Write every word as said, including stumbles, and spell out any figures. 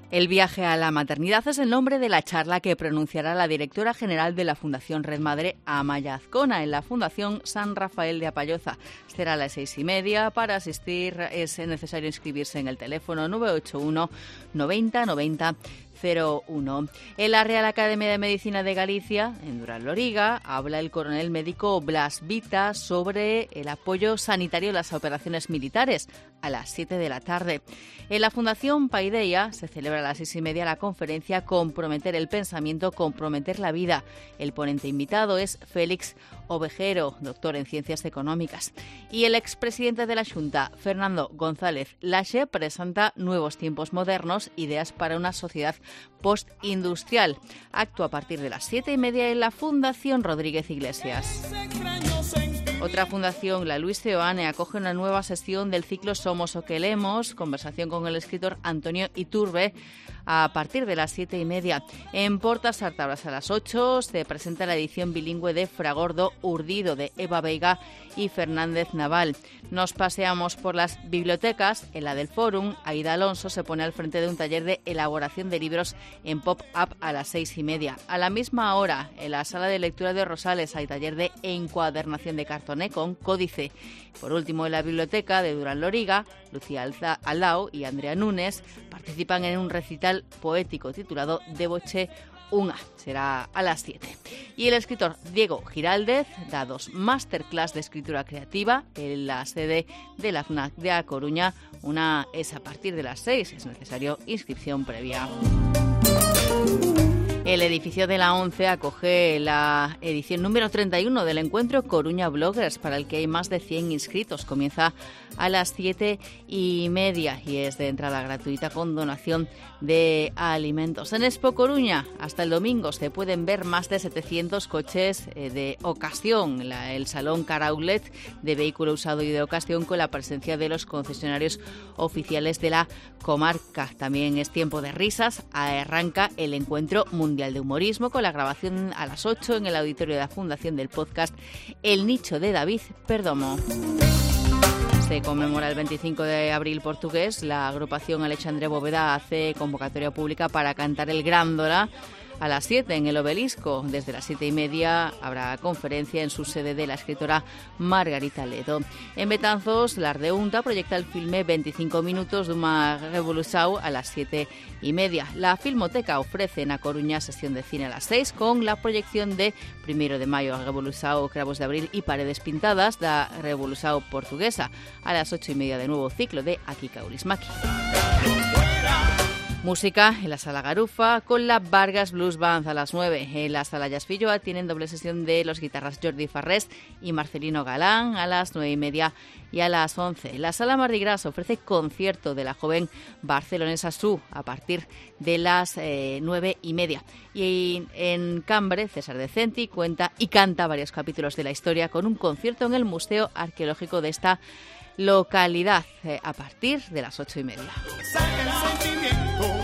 El viaje a la maternidad es el nombre de la charla que pronunciará la directora general de la Fundación Red Madre, Amaya Azcona, en la Fundación San Rafael de Apalloza. Será a las seis y media. Para asistir es necesario inscribirse en el teléfono nueve ocho uno noventa noventa cero uno. En la Real Academia de Medicina de Galicia, en Durán-Loriga, habla el coronel médico Blas Vita sobre el apoyo sanitario en las operaciones militares a las siete de la tarde. En la Fundación Paideia se celebra a las seis y media la conferencia Comprometer el pensamiento, comprometer la vida. El ponente invitado es Félix Ovejero, doctor en Ciencias Económicas. Y el expresidente de la Xunta, Fernando González Laxe, presenta Nuevos tiempos modernos, ideas para una sociedad postindustrial. Acto a partir de las siete y media en la Fundación Rodríguez Iglesias. Otra fundación, la Luis Seoane, acoge una nueva sesión del ciclo Somos o que Lemos, conversación con el escritor Antonio Iturbe, a partir de las siete y media. En Portas Artabras a las ocho se presenta la edición bilingüe de Fragordo Urdido, de Eva Veiga y Fernández Naval. Nos paseamos por las bibliotecas. En la del Fórum, Aida Alonso se pone al frente de un taller de elaboración de libros en pop-up a las seis y media. A la misma hora, en la sala de lectura de Rosales, hay taller de encuadernación de cartoné con códice. Por último, en la biblioteca de Durán-Loriga, Lucía Aldao y Andrea Núñez participan en un recital poético titulado Deboche Unha. Será a las siete. Y el escritor Diego Giraldez da dos masterclass de escritura creativa en la sede de la FNAC de A Coruña. Una es a partir de las seis. Es necesario inscripción previa. El edificio de la ONCE acoge la edición número treinta y uno del encuentro Coruña Bloggers, para el que hay más de cien inscritos. Comienza a las siete y media y es de entrada gratuita con donación de alimentos. En Expo Coruña, hasta el domingo, se pueden ver más de setecientos coches de ocasión. La, el Salón Car Outlet de vehículo usado y de ocasión, con la presencia de los concesionarios oficiales de la comarca. También es tiempo de risas. Arranca el encuentro mundial de humorismo con la grabación a las ocho en el auditorio de la Fundación del podcast El Nicho de David Perdomo. Se conmemora el veinticinco de abril portugués. La agrupación Alexandre Bóveda hace convocatoria pública para cantar el Grándola a las siete en el Obelisco. Desde las siete y media habrá conferencia en su sede de la escritora Margarita Ledo. En Betanzos, la Ardeunta proyecta el filme veinticinco minutos de una revolución a las siete y media. La Filmoteca ofrece en A Coruña sesión de cine a las seis con la proyección de primero de mayo a Revolución, Cravos de Abril y Paredes Pintadas da Revolución Portuguesa. A las ocho y media de nuevo ciclo de Aquí Kaurismäki. Música en la Sala Garufa con la Vargas Blues Band a las nueve. En la Sala Jazz Filloa tienen doble sesión de los guitarras Jordi Farrés y Marcelino Galán a las nueve y media y a las once. La Sala Mardi Gras ofrece concierto de la joven barcelonesa Su a partir de las eh, nueve y media. Y en Cambre, César Decenti cuenta y canta varios capítulos de la historia con un concierto en el Museo Arqueológico de esta localidad eh, a partir de las ocho y media.